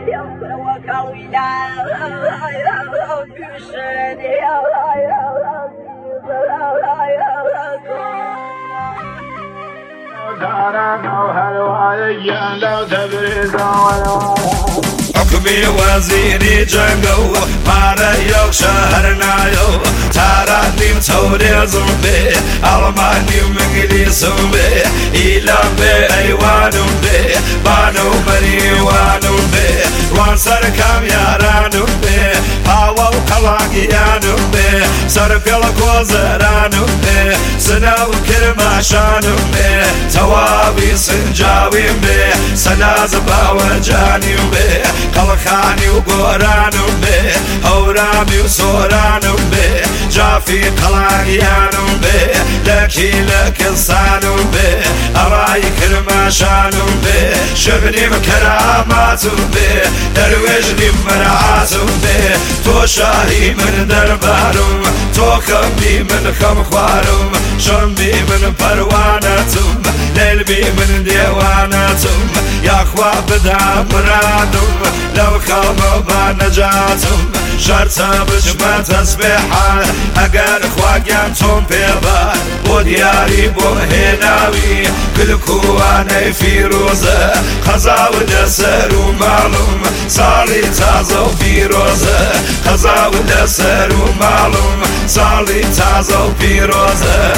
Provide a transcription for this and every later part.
حكمي وزيري جنگو مارا يوك شهرنا يو تاراني متوري زنبي ألماني ومنجليس بي إيلام بي أيوان بي بانو مريوان بي روان سركام ياران بي هاوا وقلاقيان بي سرقل كوزران بي سناو كرماشان بي توابي سنجاوي بي سناز باوجاني بي قلخاني وقوران بي هورامي وسوران بي جافي قلاقيان بي لكي لك الصان بي أراي كرماشان بي شبني مكرامات بي درويجني مرعات بي تو شاهي من دربارم تو خمبي من خمخوارم شنبي من پروانتم ليلبي من ديوانتم يا خوا بدا مرادم لو خلم بنجاتم شرطا بجمع تسبيحا اگر خواگم تون پیبار بو دیاری بو هناوی گلکوانه فیروزه خزا و دسر و معلوم سالی تازه و فیروزه خزا و دسر و معلوم سالی تازه و فیروزه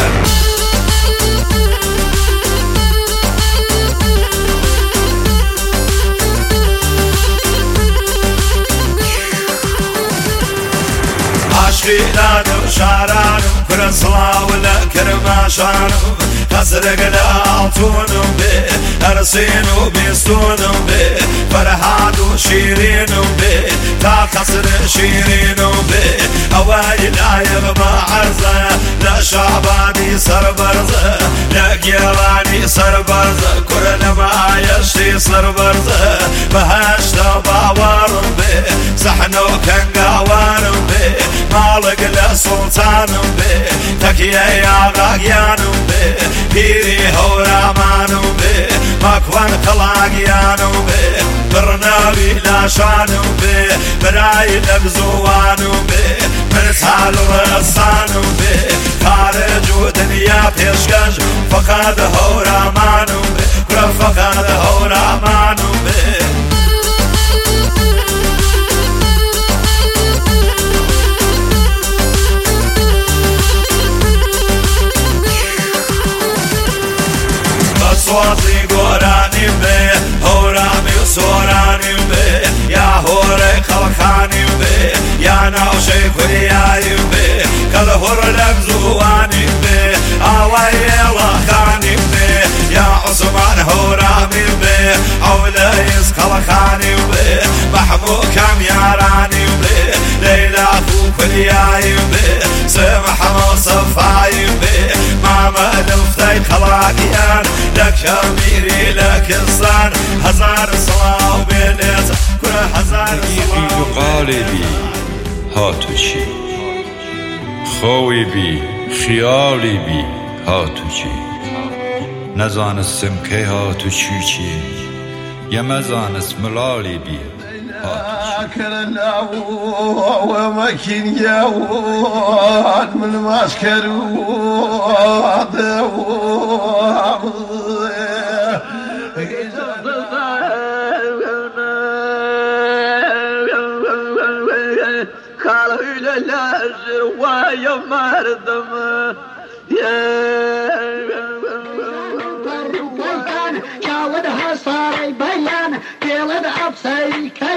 عشقينانو شعرانو كرسلاو لكرماشانو خزرق لالتونو بي أرسينو بيستونو بي فرحانو شيرينو بي تا خسر شيرينو بي أواي لا يغبى عرزة لا شعباني سربرزة لا قيواني سربرزة كل ما يشتي سربرزة بهاشتا باوارو بي صحنو كنقاوانو بي مالك لسلطان بي تكيه يا غاقيان بي بيري هورامان بي مكوان خلاقيان بي برناوي لاشان بي براي لبزوان بي مرسال ورسان بي خارج ودنيا بيشكش فقد هورامان بي فقد هورامان بي صوتي قراني بي هورامي وصوراني بي يا هوري خلقاني بي يا ناوشي كرياي بي كل هور لبزواني بي آوائي لخاني بي يا عثمان هورامي بي عولايس خلقاني بي محمود كم ياراني بي ليلى أخو كرياي بي سمح مصفاي بي ماما دفتي خلاقيان لك شميري لك الصان هزار صلاة وبيلت كل هزار صلاة قالبي هاتو چی خوی بی خیالی بی هاتو چی نزانستم که هاتو چی یمزانست ملالی بی كرنا ومكين ياوان من ماسكر قالوا لا لا مردم صار بيان قيل أبصري